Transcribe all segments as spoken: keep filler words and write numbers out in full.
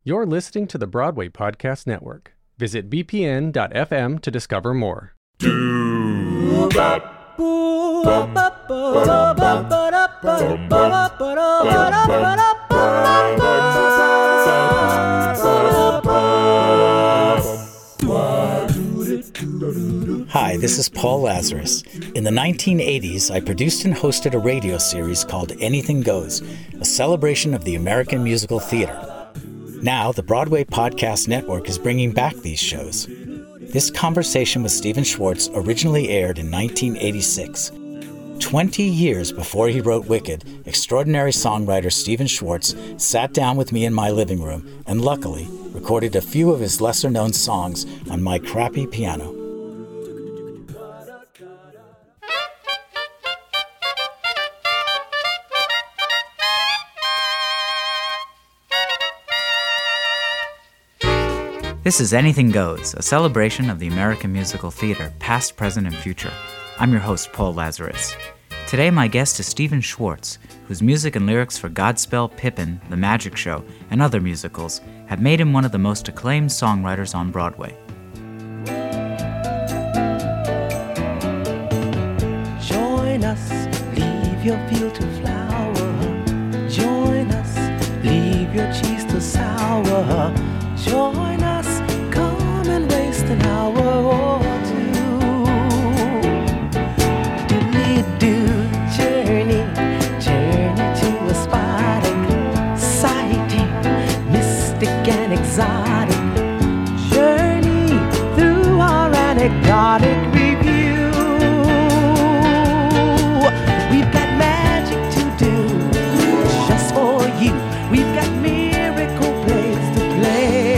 You're listening to the Broadway Podcast Network. Visit b p n dot f m to discover more. Hi, this is Paul Lazarus. In the nineteen eighties, I produced and hosted a radio series called Anything Goes, a celebration of the American musical theater. Now, the Broadway Podcast Network is bringing back these shows. This conversation with Stephen Schwartz originally aired in nineteen eighty-six. Twenty years before he wrote Wicked, extraordinary songwriter Stephen Schwartz sat down with me in my living room and luckily recorded a few of his lesser-known songs on my crappy piano. This is Anything Goes, a celebration of the American musical theater, past, present, and future. I'm your host, Paul Lazarus. Today, my guest is Stephen Schwartz, whose music and lyrics for Godspell, Pippin, The Magic Show, and other musicals have made him one of the most acclaimed songwriters on Broadway. Join us, leave your field to flower. Join us, leave your cheese to sour. Join us, come and waste an hour or two. Do-do, journey, journey to a spot exciting, mystic and exotic. Journey through our anecdotic review. We've got magic to do, just for you. We've got miracle plays to play.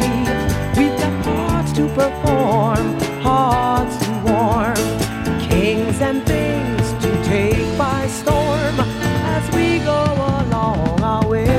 To perform, hearts to warm, kings and things to take by storm as we go along our way.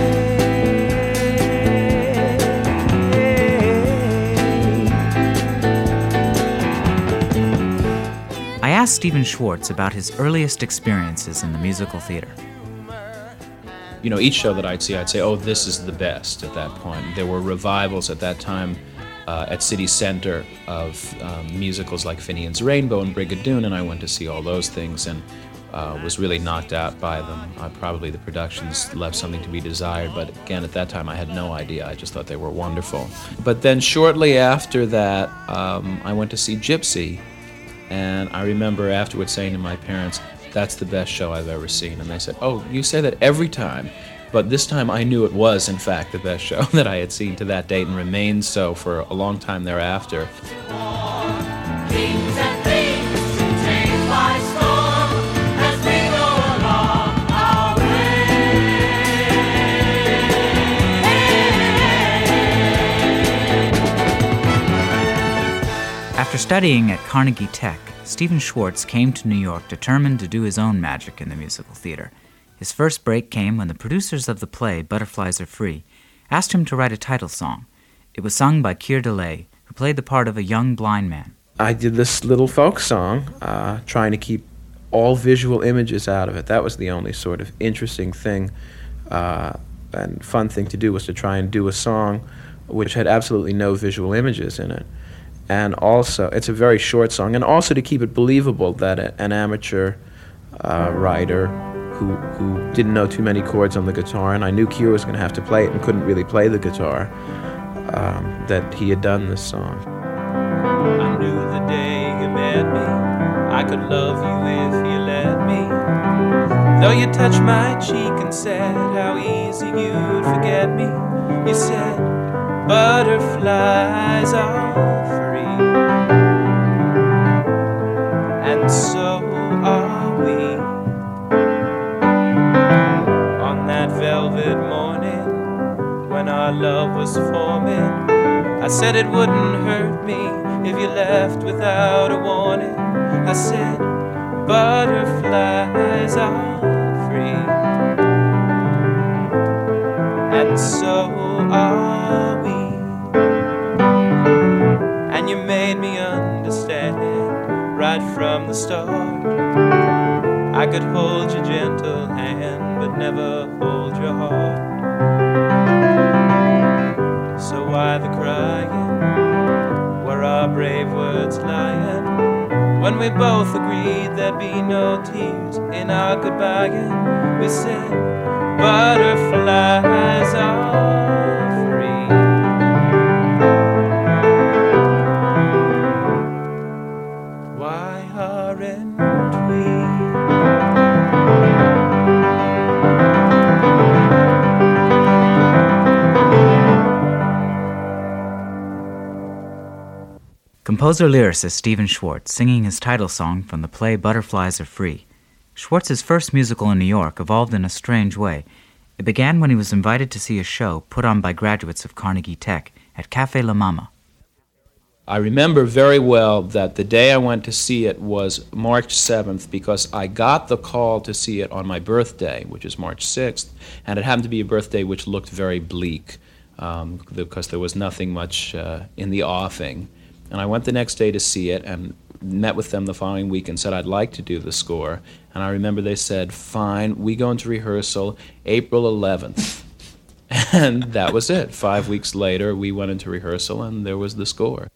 I asked Stephen Schwartz about his earliest experiences in the musical theater. You know, each show that I'd see, I'd say, oh, this is the best at that point. There were revivals at that time Uh, at City Center of um, musicals like Finian's Rainbow and Brigadoon, and I went to see all those things and uh, was really knocked out by them. Uh, probably the productions left something to be desired, but again, at that time I had no idea. I just thought they were wonderful. But then shortly after that, um, I went to see Gypsy, and I remember afterwards saying to my parents, that's the best show I've ever seen. And they said, oh, you say that every time. But this time I knew it was, in fact, the best show that I had seen to that date and remained so for a long time thereafter. After studying at Carnegie Tech, Stephen Schwartz came to New York determined to do his own magic in the musical theater. His first break came when the producers of the play, Butterflies Are Free, asked him to write a title song. It was sung by Keir Dullea, who played the part of a young blind man. I did this little folk song, uh, trying to keep all visual images out of it. That was the only sort of interesting thing uh, and fun thing to do, was to try and do a song which had absolutely no visual images in it. And also, it's a very short song, and also to keep it believable that a, an amateur uh, writer Who, who didn't know too many chords on the guitar, and I knew Keir was going to have to play it and couldn't really play the guitar, um, that he had done this song. I knew the day you met me, I could love you if you let me. Though you touched my cheek and said how easy you'd forget me, you said butterflies are free, and so are we. Velvet morning, when our love was forming, I said it wouldn't hurt me if you left without a warning. I said, butterflies are free, and so are we. And you made me understand right from the start. I could hold your gentle hand, but never hold your heart. why the crying? Were our brave words lying? When we both agreed there'd be no tears in our goodbying, we said, butterflies are free. Why aren't we? Composer-lyricist Stephen Schwartz singing his title song from the play Butterflies Are Free. Schwartz's first musical in New York evolved in a strange way. It began when he was invited to see a show put on by graduates of Carnegie Tech at Café La Mama. I remember very well that the day I went to see it was March seventh because I got the call to see it on my birthday, which is March sixth, and it happened to be a birthday which looked very bleak um, because there was nothing much uh, in the offing. And I went the next day to see it and met with them the following week and said I'd like to do the score. And I remember they said, fine, we go into rehearsal April eleventh. And that was it. Five weeks later, we went into rehearsal and there was the score.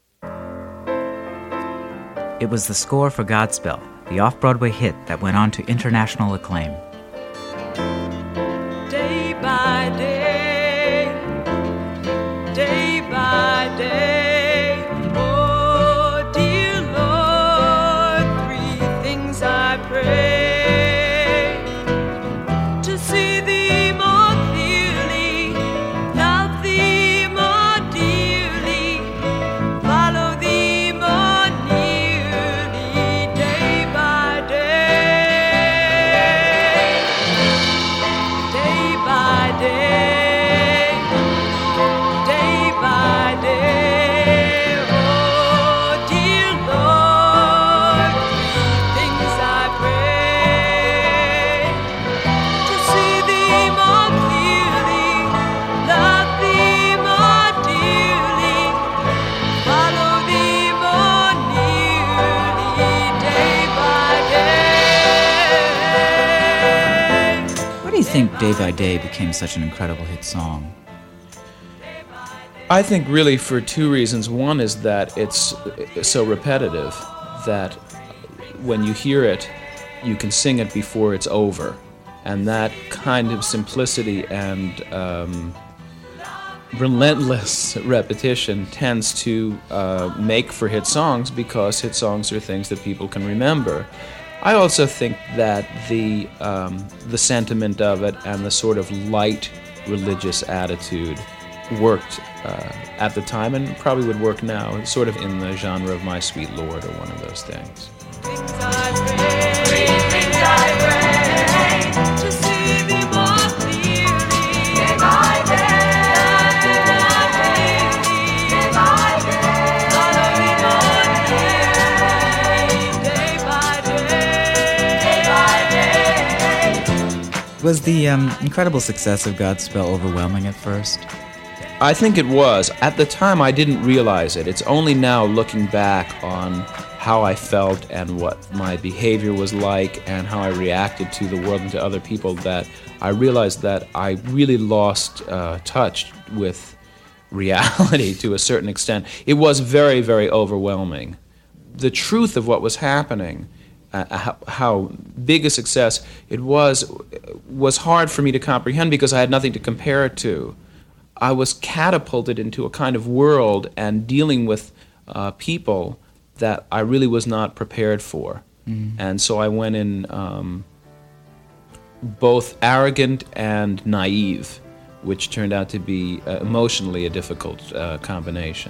It was the score for Godspell, the off-Broadway hit that went on to international acclaim. Day by day, day by day, oh dear Lord, three things I pray: to see Thee more clearly, love Thee more dearly, follow Thee more nearly, day by day, day by day, day by day, oh dear Lord, three things I pray: to see Thee more clearly, love Thee more dearly, follow Thee more nearly, day by day. Why do you think Day by Day became such an incredible hit song? I think really for two reasons. One is that it's so repetitive that when you hear it, you can sing it before it's over. And that kind of simplicity and um, relentless repetition tends to uh, make for hit songs because hit songs are things that people can remember. I also think that the, um, the sentiment of it and the sort of light religious attitude worked uh, at the time and probably would work now. It's sort of in the genre of My Sweet Lord or one of those things. Things I pray, things I pray, to see Thee more clearly, day by day, love Thee more dearly, day by day, follow Thee more nearly, day by day, day by day. Was the um, incredible success of Godspell overwhelming at first? I think it was. At the time, I didn't realize it. It's only now, looking back on how I felt and what my behavior was like and how I reacted to the world and to other people, that I realized that I really lost uh, touch with reality to a certain extent. It was very, very overwhelming. The truth of what was happening, uh, how, how big a success it was, was hard for me to comprehend because I had nothing to compare it to. I was catapulted into a kind of world and dealing with uh, people that I really was not prepared for. Mm. And so I went in um, both arrogant and naive, which turned out to be uh, emotionally a difficult uh, combination.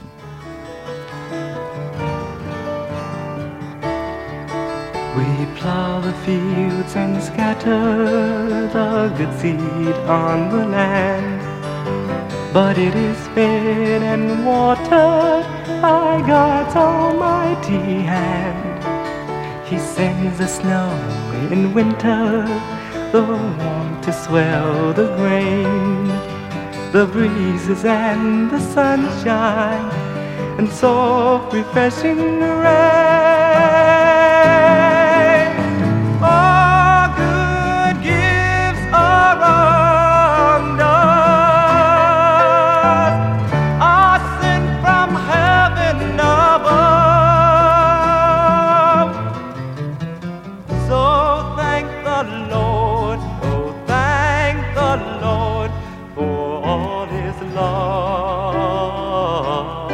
We plow the fields and scatter the good seed on the land, but it is fed and watered by God's almighty hand. He sends the snow in winter, the warmth to swell the grain, the breezes and the sunshine, and soft refreshing rain. All good gifts are around us. love.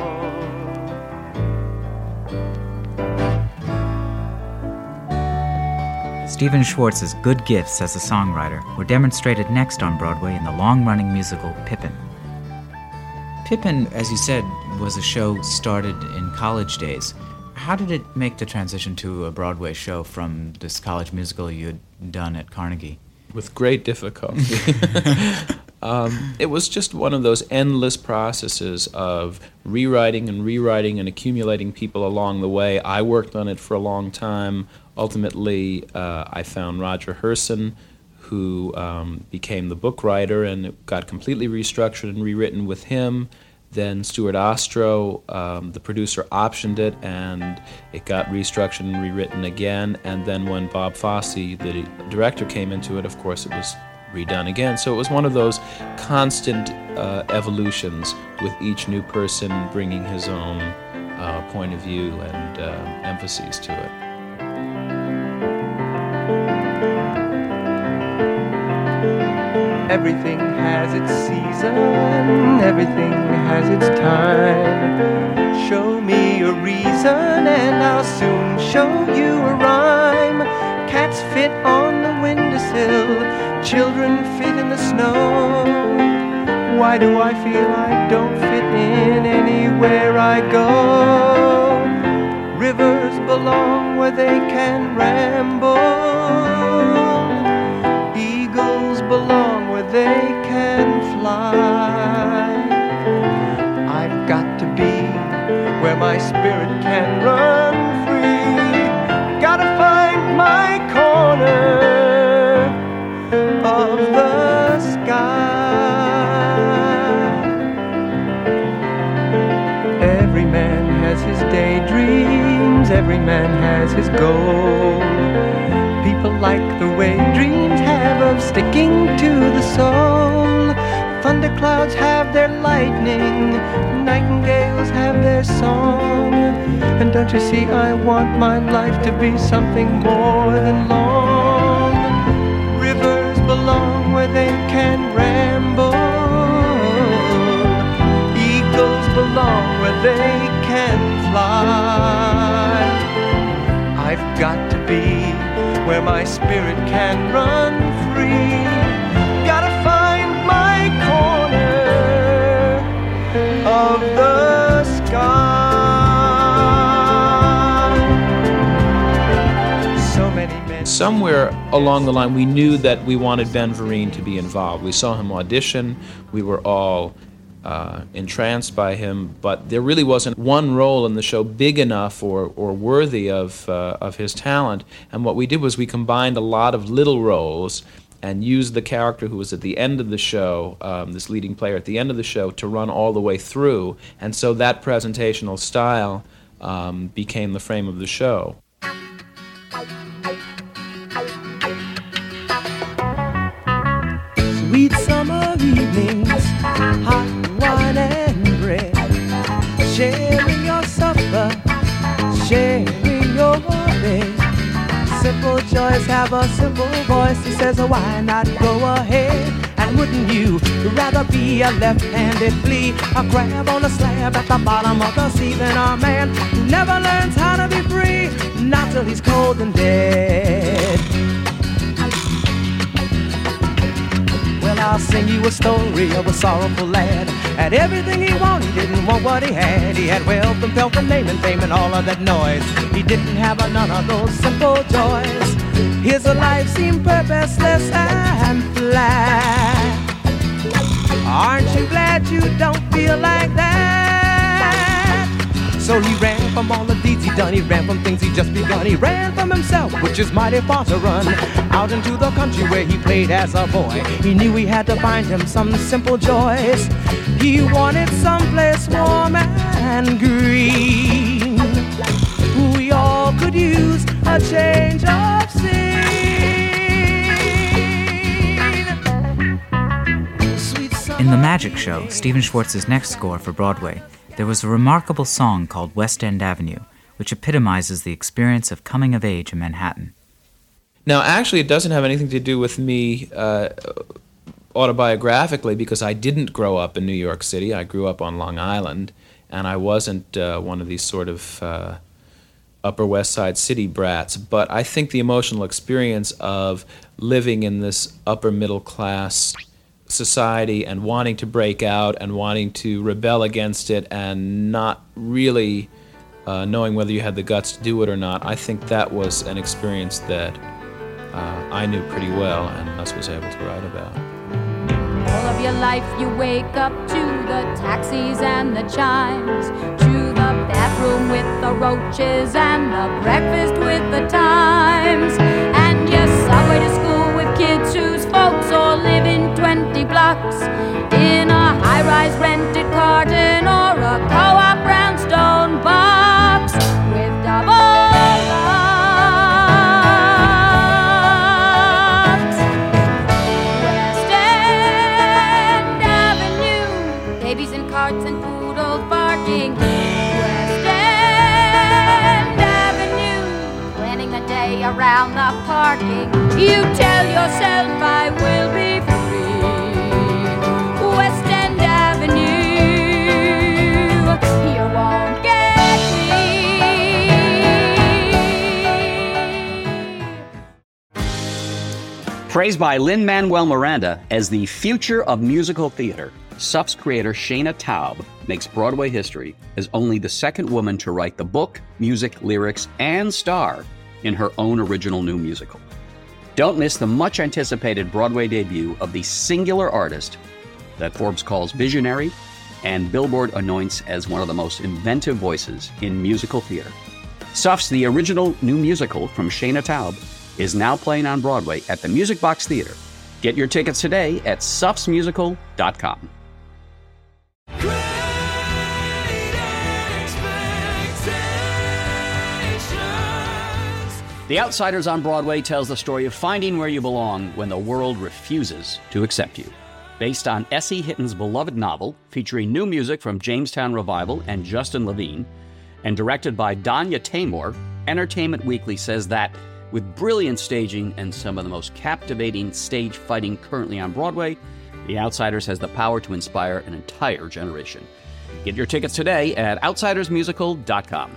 Stephen Schwartz's good gifts as a songwriter were demonstrated next on Broadway in the long-running musical Pippin. Pippin, as you said, was a show started in college days. How did it make the transition to a Broadway show from this college musical you had done at Carnegie? With great difficulty. um, it was just one of those endless processes of rewriting and rewriting and accumulating people along the way. I worked on it for a long time. Ultimately, uh, I found Roger Herson, who um, became the book writer, and it got completely restructured and rewritten with him. Then Stuart Ostro, um, the producer, optioned it, and it got restructured and rewritten again. And then when Bob Fosse, the director, came into it, of course, it was redone again. So it was one of those constant uh, evolutions, with each new person bringing his own uh, point of view and uh, emphases to it. Everything has its season, everything has its time. Show me a reason and I'll soon show you a rhyme. Cats fit on the windowsill, children fit in the snow. Why do I feel I don't fit in anywhere I go? Rivers belong where they can ramble. Eagles belong where they can fly. I've got to be where my spirit can run free. Gotta find my corner of the sky. Every man has his daydreams, every man has his goal. People like the way dreams have of sticking to the soul. Thunderclouds have their lightning, nightingales have their song. And don't you see, I want my life to be something more than long. Rivers belong where they can ramble. Eagles belong where they can fly. I've got to be where my spirit can run free. Gotta find my corner of the sky. So many men. Somewhere along the line, we knew that we wanted Ben Vereen to be involved. We saw him audition. We were all Uh, entranced by him, but there really wasn't one role in the show big enough or, or worthy of, uh, of his talent. And what we did was we combined a lot of little roles and used the character who was at the end of the show, um, this leading player at the end of the show, to run all the way through. And so that presentational style um, became the frame of the show. Sweet summer evenings, hot wine and bread, sharing your supper, sharing your bed. Simple joys have a simple voice that says, why not go ahead? And wouldn't you rather be a left-handed flea, a crab on a slab at the bottom of the sea, than a man who never learns how to be free, not till he's cold and dead? Well, I'll sing you a story of a sorrowful lad. Had everything he wanted, didn't want what he had. He had wealth and pelf and name and fame and all of that noise. He didn't have none of those simple joys. His life seemed purposeless and flat. Aren't you glad you don't feel like that? So he ran from all the deeds he done. He ran from things he just begun. He ran from himself, which is mighty far to run, out into the country where he played as a boy. He knew he had to find him some simple joys. He wanted someplace warm and green. We all could use a change of scene. In The Magic Show, Stephen Schwartz's next score for Broadway, there was a remarkable song called West End Avenue, which epitomizes the experience of coming of age in Manhattan. Now, actually, it doesn't have anything to do with me uh, autobiographically because I didn't grow up in New York City. I grew up on Long Island, and I wasn't uh, one of these sort of uh, Upper West Side city brats. But I think the emotional experience of living in this upper middle class society and wanting to break out and wanting to rebel against it and not really uh, knowing whether you had the guts to do it or not, I think that was an experience that uh, I knew pretty well and thus was able to write about. All of your life you wake up to the taxis and the chimes, to the bathroom with the roaches and the breakfast with the Times, and your subway to school with kids whose folks all live in twenty blocks, in a high-rise rented carton or a co-op brownstone box with double locks. West End Avenue, babies in carts and poodles barking. West End Avenue, planning the day around the parking. You tell yourself I will be free. West End Avenue, you won't get me. Praised by Lin-Manuel Miranda as the future of musical theater, S U F's creator Shana Taub makes Broadway history as only the second woman to write the book, music, lyrics, and star in her own original new musical. Don't miss the much-anticipated Broadway debut of the singular artist that Forbes calls visionary and Billboard anoints as one of the most inventive voices in musical theater. S U F's The Original New Musical from Shana Taub is now playing on Broadway at the Music Box Theater. Get your tickets today at sufs musical dot com. The Outsiders on Broadway tells the story of finding where you belong when the world refuses to accept you. Based on Essie Hitton's beloved novel, featuring new music from Jamestown Revival and Justin Levine, and directed by Danya Taymor, Entertainment Weekly says that, with brilliant staging and some of the most captivating stage fighting currently on Broadway, The Outsiders has the power to inspire an entire generation. Get your tickets today at outsiders musical dot com.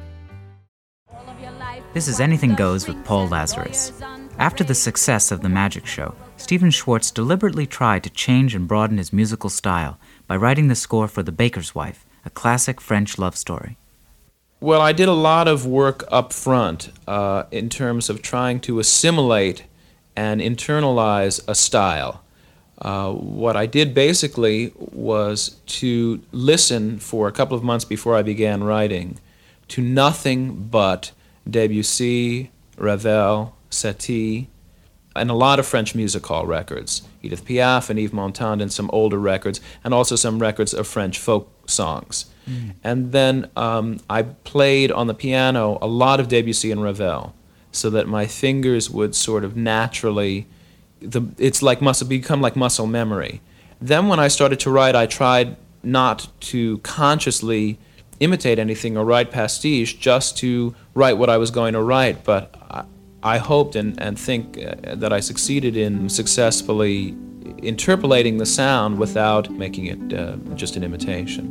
This is Anything Goes with Paul Lazarus. After the success of The Magic Show, Stephen Schwartz deliberately tried to change and broaden his musical style by writing the score for The Baker's Wife, a classic French love story. Well, I did a lot of work up front uh, in terms of trying to assimilate and internalize a style. Uh, what I did basically was to listen for a couple of months before I began writing to nothing but Debussy, Ravel, Satie, and a lot of French music hall records, Edith Piaf and Yves Montand, and some older records, and also some records of French folk songs. Mm. And then um, I played on the piano a lot of Debussy and Ravel, so that my fingers would sort of naturally, the, it's like muscle, become like muscle memory. Then when I started to write, I tried not to consciously imitate anything or write pastiche, just to write what I was going to write. But I, I hoped and, and think uh, that I succeeded in successfully interpolating the sound without making it uh, just an imitation.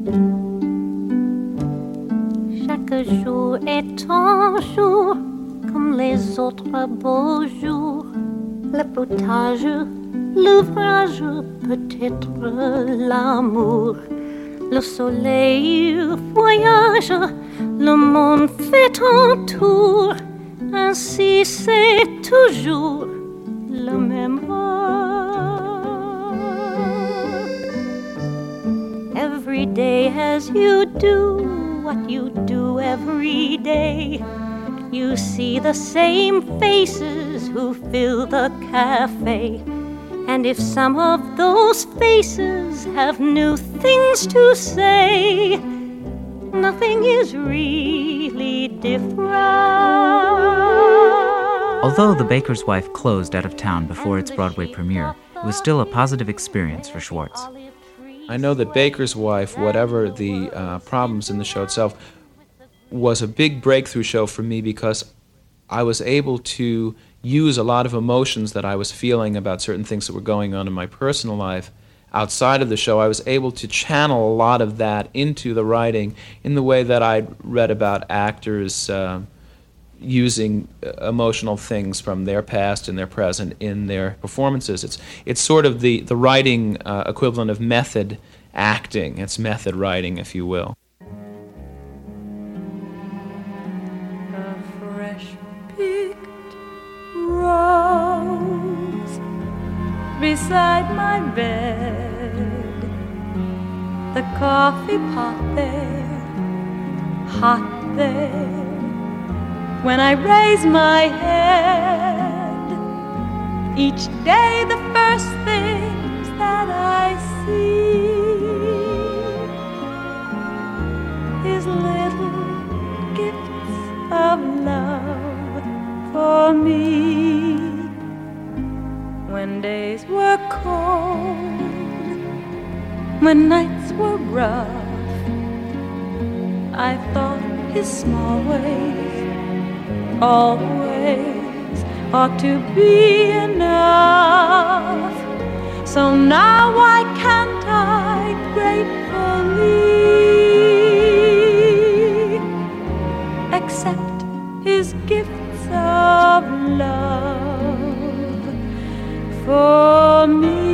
Chaque jour est un jour comme les autres beaux jours. Le potage, l'ouvrage, peut-être l'amour. Le soleil voyage, le monde fait un tour. Ainsi c'est toujours le même heure. Every day as you do what you do every day, you see the same faces who fill the cafe. And if some of those faces have new things to say, nothing is really different. Although The Baker's Wife closed out of town before its Broadway premiere, it was still a positive experience for Schwartz. I know that Baker's Wife, whatever the uh, problems in the show itself, was a big breakthrough show for me because I was able to use a lot of emotions that I was feeling about certain things that were going on in my personal life outside of the show. I was able to channel a lot of that into the writing in the way that I'd read about actors uh, using emotional things from their past and their present in their performances. It's it's sort of the, the writing uh, equivalent of method acting. It's method writing, if you will. A fresh picked rose beside my bed, the coffee pot there, hot there. When I raise my head, each day the first things that I see is little gifts of love for me. When days were cold, when nights were rough, I thought his small ways always ought to be enough. So now why can't I gratefully accept his gifts of love for me?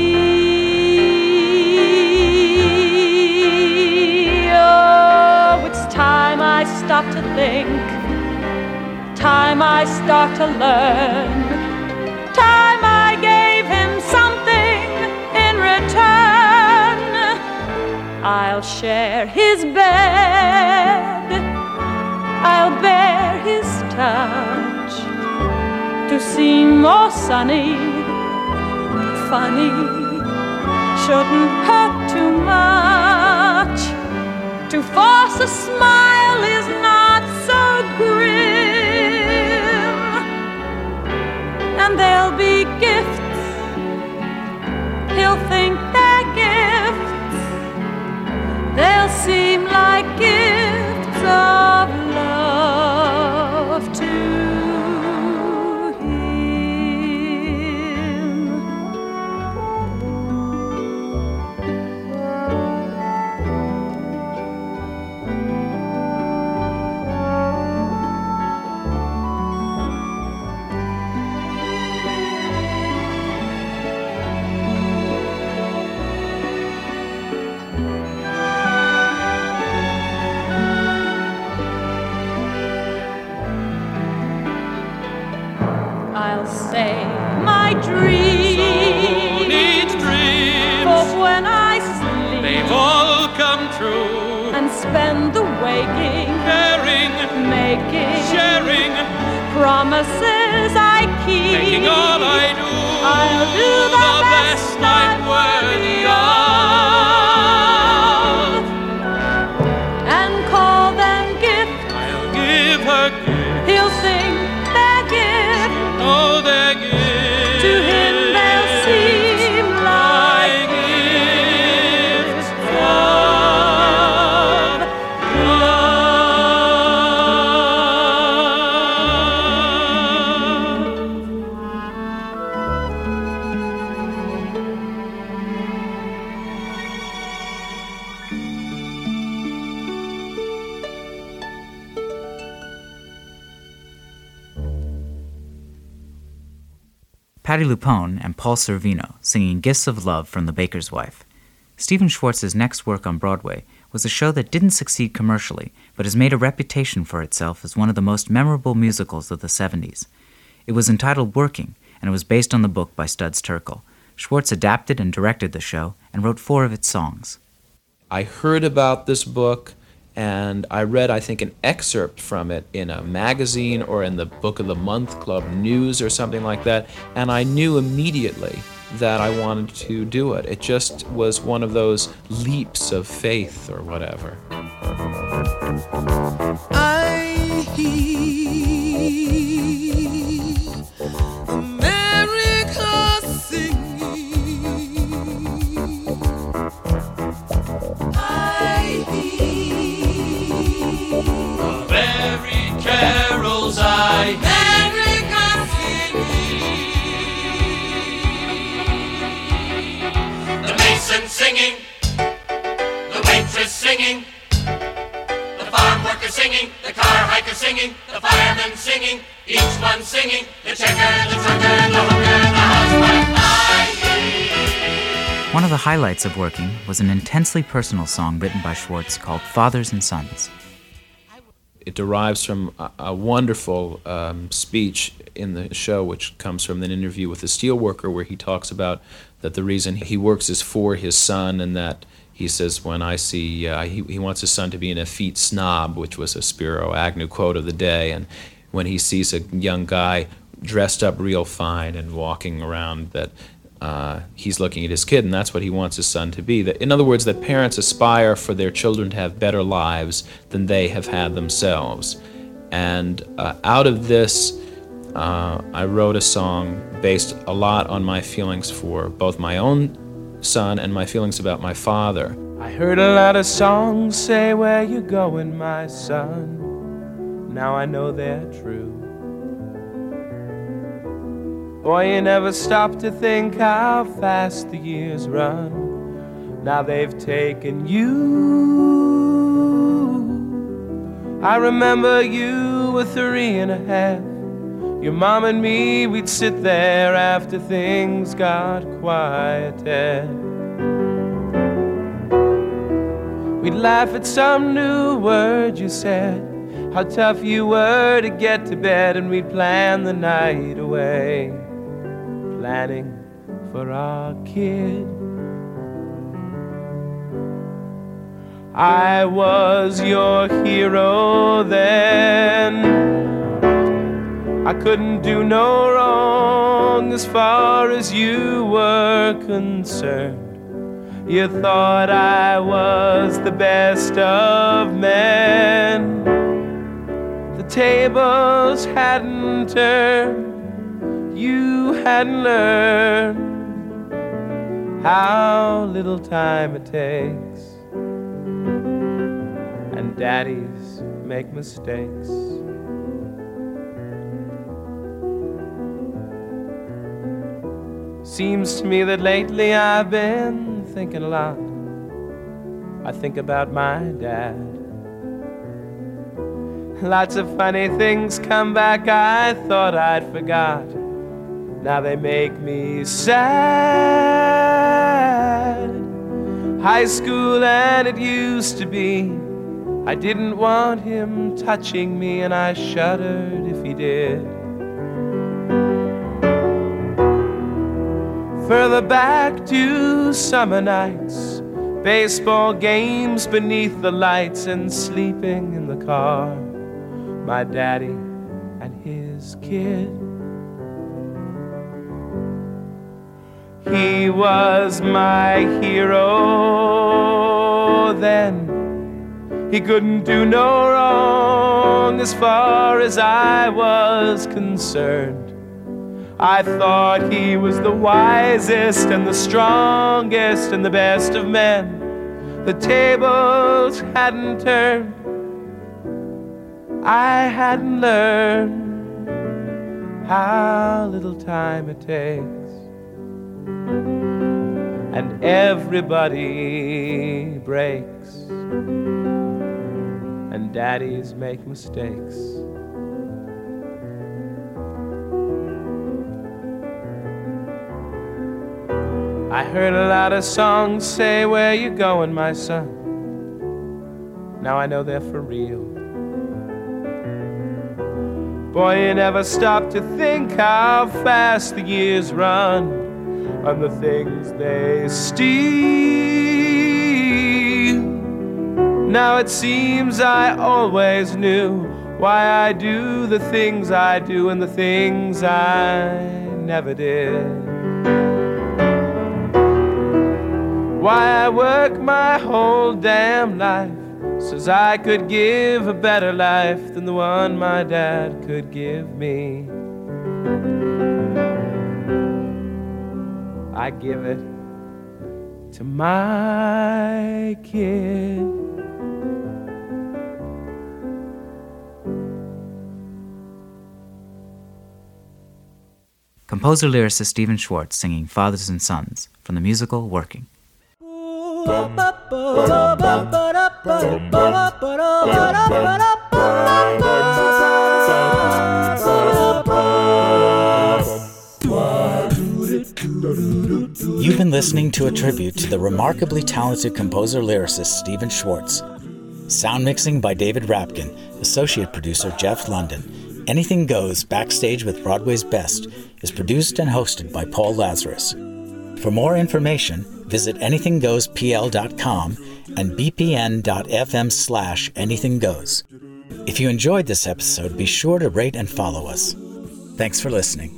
Oh, it's time I stop to think, time I start to learn, time I gave him something in return. I'll share his bed, I'll bear his touch, to seem more sunny, funny, shouldn't hurt too much. To force a smile is not so grim, and there'll be gifts, he'll think they're gifts, they'll seem like gifts of love to him. I'll say my dreams, So needs dreams, for when I sleep, they've all come true. and spend the waking, Caring, making sharing, promises I keep. making all I do, I'll do the best I'm worthy of, and call them gifts. I'll give her gifts. He'll sing their gift. Oh, their gifts. To him they'll seem like gifts of Patti LuPone and Paul Sorvino singing Gifts of Love from The Baker's Wife. Stephen Schwartz's next work on Broadway was a show that didn't succeed commercially, but has made a reputation for itself as one of the most memorable musicals of the seventies. It was entitled Working, and it was based on the book by Studs Terkel. Schwartz adapted and directed the show and wrote four of its songs. I heard about this book, and I read, I think, an excerpt from it in a magazine or in the Book of the Month Club News or something like that, and I knew immediately that I wanted to do it. It just was one of those leaps of faith or whatever. I hear America singing. I hear Of every carols I America singing. singing, the waitress singing, the farm worker singing, the car hiker singing, the fireman singing, each one singing, the checker, the trucker, the hooker, the housewife lying. One of the highlights of Working was an intensely personal song written by Schwartz called Fathers and Sons. It derives from a, a wonderful um, speech in the show, which comes from an interview with a steelworker where he talks about that the reason he works is for his son, and that he says, when I see, uh, he, he wants his son to be an effete snob, which was a Spiro Agnew quote of the day, and when he sees a young guy dressed up real fine and walking around, that uh, he's looking at his kid, and that's what he wants his son to be. That, in other words, that parents aspire for their children to have better lives than they have had themselves. And uh, out of this, uh, I wrote a song based a lot on my feelings for both my own son and my feelings about my father. I heard a lot of songs say, where you going, my son? Now I know they're true. Boy, you never stop to think how fast the years run. Now they've taken you. I remember you were three and a half. Your mom and me, we'd sit there after things got quieted. We'd laugh at some new word you said, how tough you were to get to bed, and we'd plan the night away, planning for our kid. I was your hero then. I couldn't do no wrong as far as you were concerned. You thought I was the best of men. The tables hadn't turned. You hadn't learned how little time it takes, and daddies make mistakes. Seems to me that lately I've been thinking a lot. I think about my dad. Lots of funny things come back I thought I'd forgot. Now they make me sad. High school and it used to be. I didn't want him touching me, and I shuddered if he did. Further back to summer nights, baseball games beneath the lights, and sleeping in the car, my daddy and his kid. He was my hero then. He couldn't do no wrong as far as I was concerned. I thought he was the wisest and the strongest and the best of men. The tables hadn't turned. I hadn't learned how little time it takes. And everybody breaks, and daddies make mistakes. I heard a lot of songs say, where you going, my son? Now I know they're for real. Boy, you never stop to think how fast the years run, and the things they steal. Now it seems I always knew why I do the things I do and the things I never did. Why I work my whole damn life so's I could give a better life than the one my dad could give me. I give it to my kid. Composer-lyricist Stephen Schwartz singing Fathers and Sons from the musical Working. You've been listening to a tribute to the remarkably talented composer-lyricist Stephen Schwartz. Sound mixing by David Rapkin, associate producer Jeff London. Anything Goes Backstage with Broadway's Best is produced and hosted by Paul Lazarus. For more information, visit anything goes p l dot com and b p n dot f m slash anything goes. If you enjoyed this episode, be sure to rate and follow us. Thanks for listening.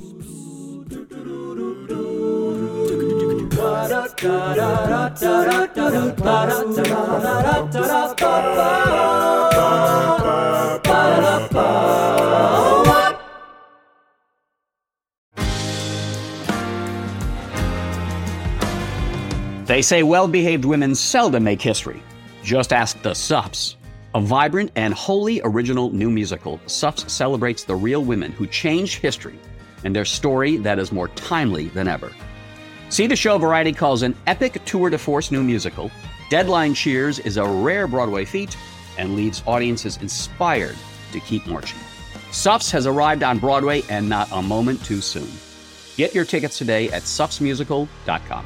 They say well-behaved women seldom make history. Just ask the Suffs. A vibrant and wholly original new musical, Suffs celebrates the real women who changed history and their story that is more timely than ever. See the show Variety calls an epic tour de force new musical. Deadline cheers is a rare Broadway feat and leaves audiences inspired to keep marching. Suffs has arrived on Broadway and not a moment too soon. Get your tickets today at suffs musical dot com.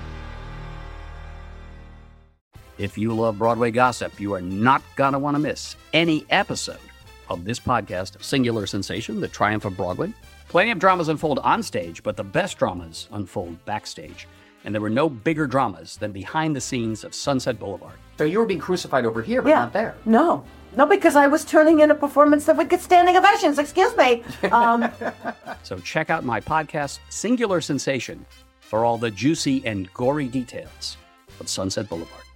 If you love Broadway gossip, you are not going to want to miss any episode of this podcast of Singular Sensation, The Triumph of Broadway. Plenty of dramas unfold on stage, but the best dramas unfold backstage. And there were no bigger dramas than behind the scenes of Sunset Boulevard. So you were being crucified over here, but Yeah. not there. No. No, because I was turning in a performance that would get standing ovations. Excuse me. Um, So check out my podcast, Singular Sensation, for all the juicy and gory details of Sunset Boulevard.